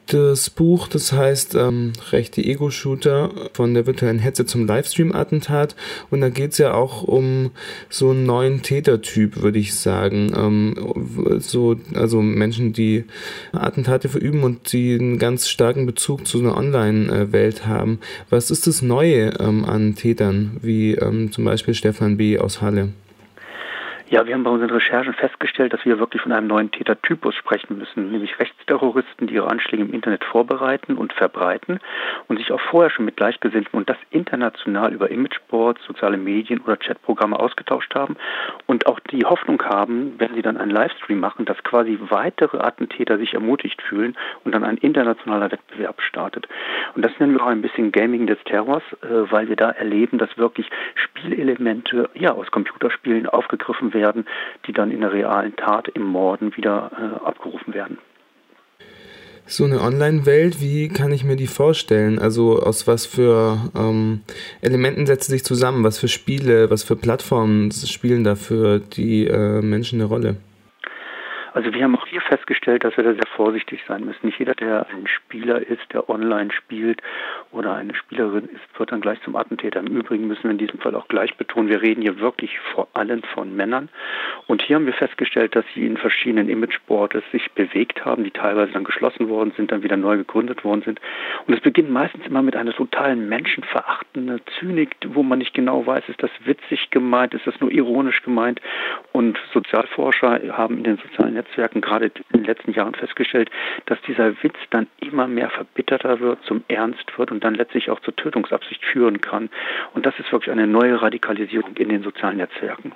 Das Buch, das heißt Rechte Ego-Shooter von der virtuellen Hetze zum Livestream-Attentat, und da geht es ja auch um so einen neuen Tätertyp, würde ich sagen. Also Menschen, die Attentate verüben und die einen ganz starken Bezug zu einer Online-Welt haben. Was ist das Neue an Tätern, wie zum Beispiel Stefan B. aus Halle? Ja, wir haben bei unseren Recherchen festgestellt, dass wir wirklich von einem neuen Tätertypus sprechen müssen, nämlich Rechtsterroristen, die ihre Anschläge im Internet vorbereiten und verbreiten und sich auch vorher schon mit Gleichgesinnten und das international über Imageboards, soziale Medien oder Chatprogramme ausgetauscht haben und auch die Hoffnung haben, wenn sie dann einen Livestream machen, dass quasi weitere Attentäter sich ermutigt fühlen und dann ein internationaler Wettbewerb startet. Und das nennen wir auch ein bisschen Gaming des Terrors, weil wir da erleben, dass wirklich Spielelemente aus Computerspielen aufgegriffen werden, die dann in der realen Tat im Morden wieder abgerufen werden. So eine Online-Welt, wie kann ich mir die vorstellen? Also aus was für Elementen setzt sie sich zusammen? Was für Spiele, was für Plattformen spielen da für die Menschen eine Rolle? Also wir haben auch hier festgestellt, dass wir da sehr vorsichtig sein müssen. Nicht jeder, der ein Spieler ist, der online spielt oder eine Spielerin ist, wird dann gleich zum Attentäter. Im Übrigen müssen wir in diesem Fall auch gleich betonen, wir reden hier wirklich vor allem von Männern. Und hier haben wir festgestellt, dass sie in verschiedenen Imageboards sich bewegt haben, die teilweise dann geschlossen worden sind, dann wieder neu gegründet worden sind. Und es beginnt meistens immer mit einer totalen menschenverachtenden Zynik, wo man nicht genau weiß, ist das witzig gemeint, ist das nur ironisch gemeint. Und Sozialforscher haben in den sozialen Netzwerken gerade in den letzten Jahren festgestellt, dass dieser Witz dann immer mehr verbitterter wird, zum Ernst wird und dann letztlich auch zur Tötungsabsicht führen kann. Und das ist wirklich eine neue Radikalisierung in den sozialen Netzwerken.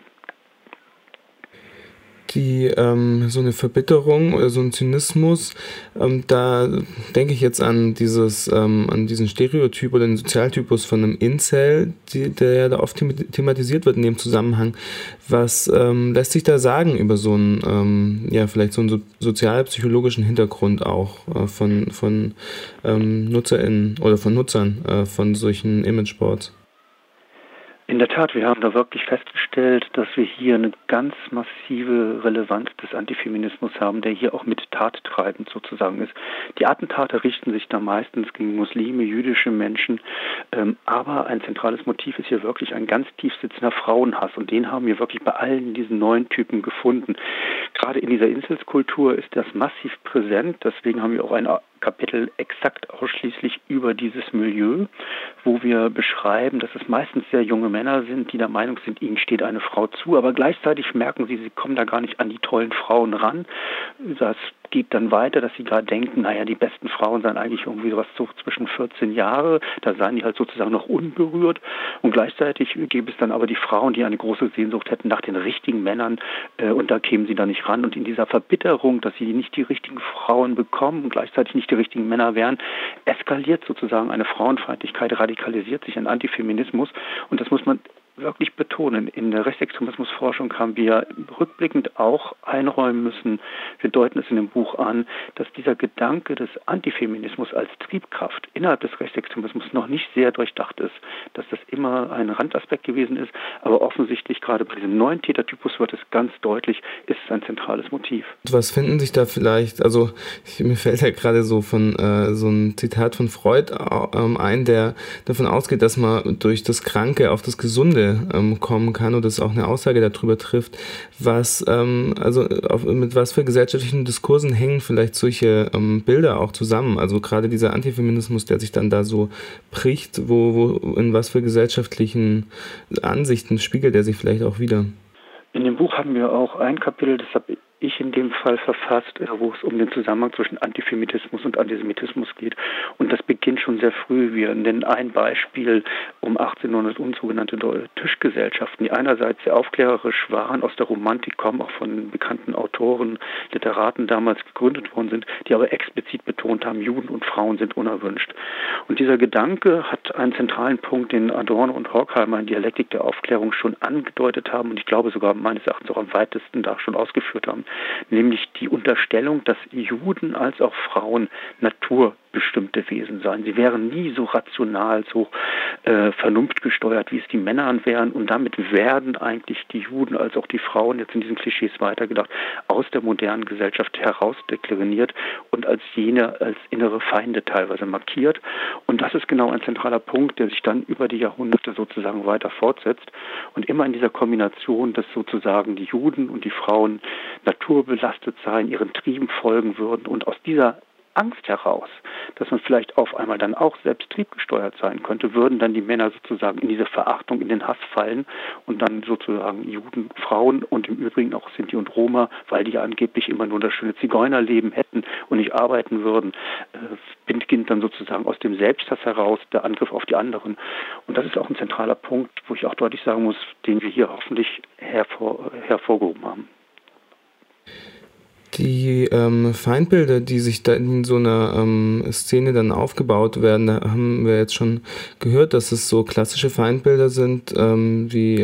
So eine Verbitterung oder so ein Zynismus, da denke ich jetzt an diesen Stereotyp oder den Sozialtypus von einem Incel, der ja da oft thematisiert wird in dem Zusammenhang. Was lässt sich da sagen über so einen, vielleicht so einen sozialpsychologischen Hintergrund auch von NutzerInnen oder von Nutzern von solchen Imageboards? In der Tat, wir haben da wirklich festgestellt, dass wir hier eine ganz massive Relevanz des Antifeminismus haben, der hier auch mit tattreibend sozusagen ist. Die Attentate richten sich da meistens gegen Muslime, jüdische Menschen, aber ein zentrales Motiv ist hier wirklich ein ganz tief sitzender Frauenhass und den haben wir wirklich bei allen diesen neuen Typen gefunden. Gerade in dieser Inselkultur ist das massiv präsent, deswegen haben wir auch ein Kapitel exakt ausschließlich über dieses Milieu, wo wir beschreiben, dass es meistens sehr junge Männer sind, die der Meinung sind, ihnen steht eine Frau zu, aber gleichzeitig merken sie kommen da gar nicht an die tollen Frauen ran. Das geht dann weiter, dass sie gerade denken, die besten Frauen seien eigentlich irgendwie sowas so zwischen 14 Jahre, da seien die halt sozusagen noch unberührt und gleichzeitig gäbe es dann aber die Frauen, die eine große Sehnsucht hätten nach den richtigen Männern und da kämen sie da nicht ran und in dieser Verbitterung, dass sie nicht die richtigen Frauen bekommen und gleichzeitig nicht die richtigen Männer wären, eskaliert sozusagen eine Frauenfeindlichkeit, radikalisiert sich ein Antifeminismus und das muss man wirklich betonen. In der Rechtsextremismusforschung haben wir rückblickend auch einräumen müssen, wir deuten es in dem Buch an, dass dieser Gedanke des Antifeminismus als Triebkraft innerhalb des Rechtsextremismus noch nicht sehr durchdacht ist, dass das immer ein Randaspekt gewesen ist, aber offensichtlich gerade bei diesem neuen Tätertypus wird es ganz deutlich, ist es ein zentrales Motiv. Was finden sich da vielleicht, also mir fällt ja gerade so so ein Zitat von Freud ein, der davon ausgeht, dass man durch das Kranke auf das Gesunde kommen kann und das auch eine Aussage darüber trifft, mit was für gesellschaftlichen Diskursen hängen vielleicht solche Bilder auch zusammen. Also gerade dieser Antifeminismus, der sich dann da so bricht, in was für gesellschaftlichen Ansichten spiegelt er sich vielleicht auch wieder? In dem Buch haben wir auch ein Kapitel, das habe ich in dem Fall verfasst, wo es um den Zusammenhang zwischen Antisemitismus und Antisemitismus geht. Und das beginnt schon sehr früh. Wir nennen ein Beispiel um 1800 sogenannte Tischgesellschaften, die einerseits sehr aufklärerisch waren, aus der Romantik kommen, auch von bekannten Autoren, Literaten damals gegründet worden sind, die aber explizit betont haben, Juden und Frauen sind unerwünscht. Und dieser Gedanke hat einen zentralen Punkt, den Adorno und Horkheimer in Dialektik der Aufklärung schon angedeutet haben und ich glaube sogar meines Erachtens auch am weitesten da schon ausgeführt haben. Nämlich die Unterstellung, dass Juden als auch Frauen selbstbestimmte Wesen sein. Sie wären nie so rational, so vernunftgesteuert, wie es die Männer wären. Und damit werden eigentlich die Juden als auch die Frauen, jetzt in diesen Klischees weitergedacht, aus der modernen Gesellschaft heraus deklariert und als innere Feinde teilweise markiert. Und das ist genau ein zentraler Punkt, der sich dann über die Jahrhunderte sozusagen weiter fortsetzt. Und immer in dieser Kombination, dass sozusagen die Juden und die Frauen naturbelastet seien, ihren Trieben folgen würden und aus dieser Angst heraus, dass man vielleicht auf einmal dann auch selbst triebgesteuert sein könnte, würden dann die Männer sozusagen in diese Verachtung, in den Hass fallen und dann sozusagen Juden, Frauen und im Übrigen auch Sinti und Roma, weil die ja angeblich immer nur das schöne Zigeunerleben hätten und nicht arbeiten würden, beginnt dann sozusagen aus dem Selbsthass heraus der Angriff auf die anderen. Und das ist auch ein zentraler Punkt, wo ich auch deutlich sagen muss, den wir hier hoffentlich hervorgehoben haben. Die Feindbilder, die sich da in so einer Szene dann aufgebaut werden, da haben wir jetzt schon gehört, dass es so klassische Feindbilder sind, wie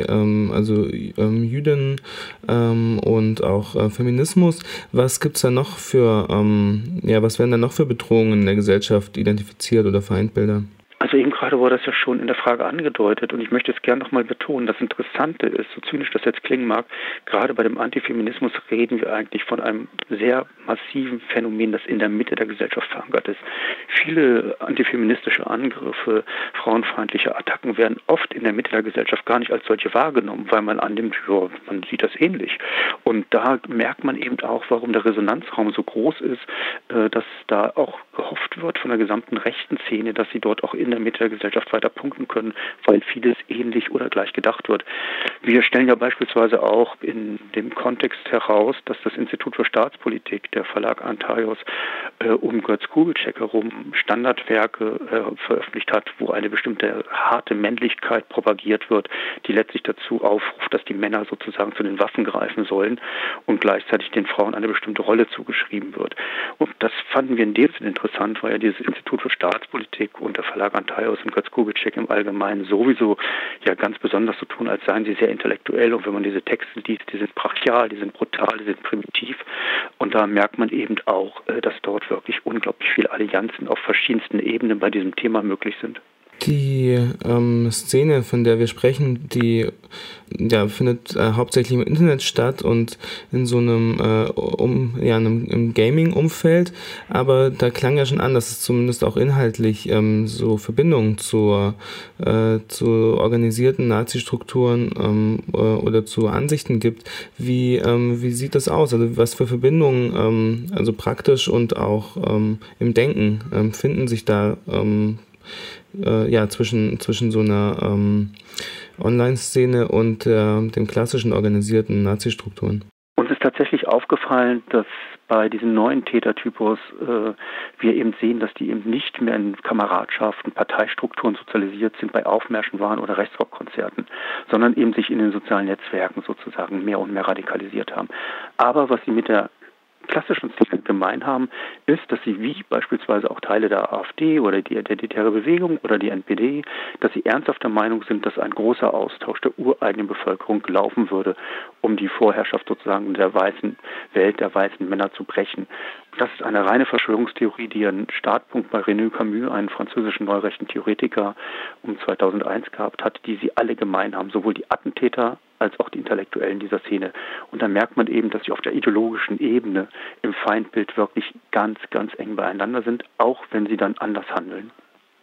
Juden und auch Feminismus. Was gibt's da noch für, was werden da noch für Bedrohungen in der Gesellschaft identifiziert oder Feindbilder? Also eben gerade wurde das ja schon in der Frage angedeutet und ich möchte es gerne nochmal betonen. Das Interessante ist, so zynisch das jetzt klingen mag, gerade bei dem Antifeminismus reden wir eigentlich von einem sehr massiven Phänomen, das in der Mitte der Gesellschaft verankert ist. Viele antifeministische Angriffe, frauenfeindliche Attacken werden oft in der Mitte der Gesellschaft gar nicht als solche wahrgenommen, weil man annimmt, ja, man sieht das ähnlich. Und da merkt man eben auch, warum der Resonanzraum so groß ist, dass da auch gehofft wird von der gesamten rechten Szene, dass sie dort auch in der Mitte der Gesellschaft weiter punkten können, weil vieles ähnlich oder gleich gedacht wird. Wir stellen ja beispielsweise auch in dem Kontext heraus, dass das Institut für Staatspolitik, der Verlag Antaios, um Götz Kubitschek herum Standardwerke veröffentlicht hat, wo eine bestimmte harte Männlichkeit propagiert wird, die letztlich dazu aufruft, dass die Männer sozusagen zu den Waffen greifen sollen und gleichzeitig den Frauen eine bestimmte Rolle zugeschrieben wird. Und das fanden wir in dem Sinne interessant, weil ja dieses Institut für Staatspolitik und der Verlag Antaios und Götz Kubitschek im Allgemeinen sowieso ja ganz besonders so tun, als seien sie sehr intellektuell. Und wenn man diese Texte liest, die sind brachial, die sind brutal, die sind primitiv. Und da merkt man eben auch, dass dort wirklich unglaublich viele Allianzen auf verschiedensten Ebenen bei diesem Thema möglich sind. Die Szene, von der wir sprechen, die findet hauptsächlich im Internet statt und in so einem, einem Gaming-Umfeld, aber da klang ja schon an, dass es zumindest auch inhaltlich so Verbindungen zu organisierten Nazi-Strukturen oder zu Ansichten gibt. Wie sieht das aus? Also was für Verbindungen, also praktisch und auch im Denken, finden sich da zwischen so einer Online-Szene und den klassischen organisierten Nazi-Strukturen? Uns ist tatsächlich aufgefallen, dass bei diesem neuen Tätertypus wir eben sehen, dass die eben nicht mehr in Kameradschaften, Parteistrukturen sozialisiert sind, bei Aufmärschen waren oder Rechtsrockkonzerten, sondern eben sich in den sozialen Netzwerken sozusagen mehr und mehr radikalisiert haben. Aber was sie mit der klassischen Szene gemein haben, ist, dass sie wie beispielsweise auch Teile der AfD oder die Identitäre Bewegung oder die NPD, dass sie ernsthaft der Meinung sind, dass ein großer Austausch der ureigenen Bevölkerung laufen würde, um die Vorherrschaft sozusagen der weißen Welt, der weißen Männer zu brechen. Das ist eine reine Verschwörungstheorie, die einen Startpunkt bei René Camus, einem französischen neurechten Theoretiker, um 2001 gehabt hat, die sie alle gemein haben, sowohl die Attentäter als auch die Intellektuellen dieser Szene. Und da merkt man eben, dass sie auf der ideologischen Ebene im Feindbild wirklich ganz, ganz eng beieinander sind, auch wenn sie dann anders handeln.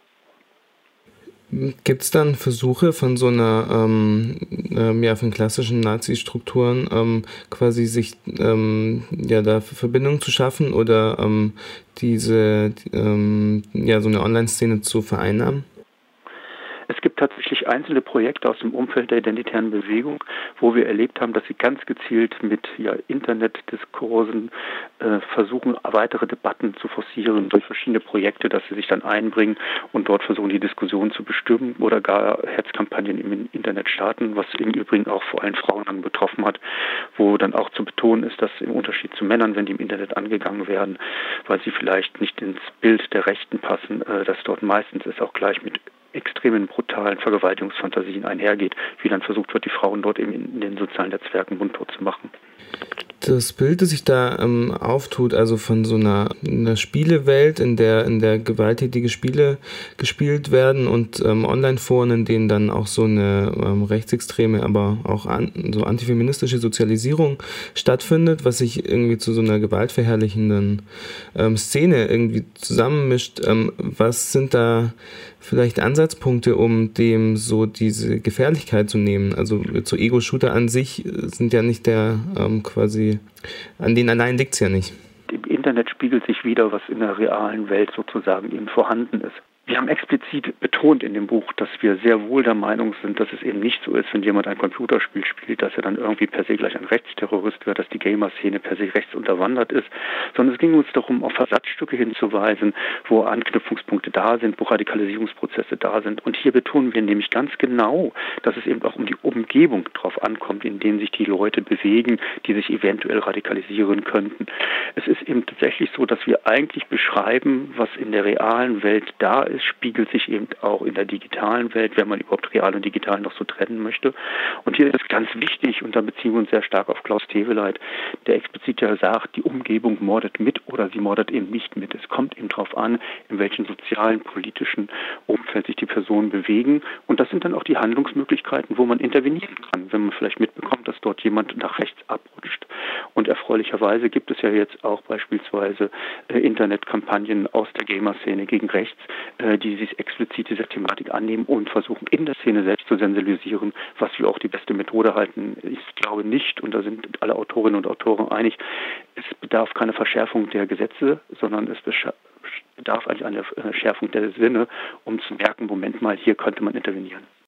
Gibt es dann Versuche von so einer, von klassischen Nazi-Strukturen quasi sich da Verbindungen zu schaffen oder so eine Online-Szene zu vereinnahmen? Es gibt tatsächlich einzelne Projekte aus dem Umfeld der identitären Bewegung, wo wir erlebt haben, dass sie ganz gezielt mit Internetdiskursen versuchen, weitere Debatten zu forcieren durch verschiedene Projekte, dass sie sich dann einbringen und dort versuchen, die Diskussion zu bestimmen oder gar Hetzkampagnen im Internet starten, was im Übrigen auch vor allem Frauen dann betroffen hat, wo dann auch zu betonen ist, dass im Unterschied zu Männern, wenn die im Internet angegangen werden, weil sie vielleicht nicht ins Bild der Rechten passen, dass dort meistens es auch gleich mit extremen, brutalen Vergewaltigungsfantasien einhergeht, wie dann versucht wird, die Frauen dort eben in den sozialen Netzwerken mundtot zu machen. Das Bild, das sich da auftut, also von so einer Spielewelt, in der gewalttätige Spiele gespielt werden und Online-Foren, in denen dann auch so eine rechtsextreme, aber auch so antifeministische Sozialisierung stattfindet, was sich irgendwie zu so einer gewaltverherrlichenden Szene irgendwie zusammenmischt. Was sind da vielleicht Ansatzpunkte, um dem so diese Gefährlichkeit zu nehmen? Also so Ego-Shooter an sich sind ja nicht der quasi, an denen allein liegt es ja nicht. Im Internet spiegelt sich wider, was in der realen Welt sozusagen eben vorhanden ist. Wir haben explizit betont in dem Buch, dass wir sehr wohl der Meinung sind, dass es eben nicht so ist, wenn jemand ein Computerspiel spielt, dass er dann irgendwie per se gleich ein Rechtsterrorist wird, dass die Gamer-Szene per se rechtsunterwandert ist, sondern es ging uns darum, auf Versatzstücke hinzuweisen, wo Anknüpfungspunkte da sind, wo Radikalisierungsprozesse da sind. Und hier betonen wir nämlich ganz genau, dass es eben auch um die Umgebung drauf ankommt, in denen sich die Leute bewegen, die sich eventuell radikalisieren könnten. Es ist eben tatsächlich so, dass wir eigentlich beschreiben, was in der realen Welt da ist, spiegelt sich eben auch in der digitalen Welt, wenn man überhaupt real und digital noch so trennen möchte. Und hier ist es ganz wichtig, und da beziehen wir uns sehr stark auf Klaus Teweleit, der explizit ja sagt, die Umgebung mordet mit oder sie mordet eben nicht mit. Es kommt eben darauf an, in welchem sozialen, politischen Umfeld sich die Personen bewegen. Und das sind dann auch die Handlungsmöglichkeiten, wo man intervenieren kann, wenn man vielleicht mitbekommt, dass dort jemand nach rechts abrutscht. Und erfreulicherweise gibt es ja jetzt auch beispielsweise Internetkampagnen aus der Gamer-Szene gegen rechts, die sich explizit dieser Thematik annehmen und versuchen, in der Szene selbst zu sensibilisieren, was wir auch die beste Methode halten. Ich glaube nicht, und da sind alle Autorinnen und Autoren einig, es bedarf keine Verschärfung der Gesetze, sondern es bedarf eigentlich einer Schärfung der Sinne, um zu merken, Moment mal, hier könnte man intervenieren.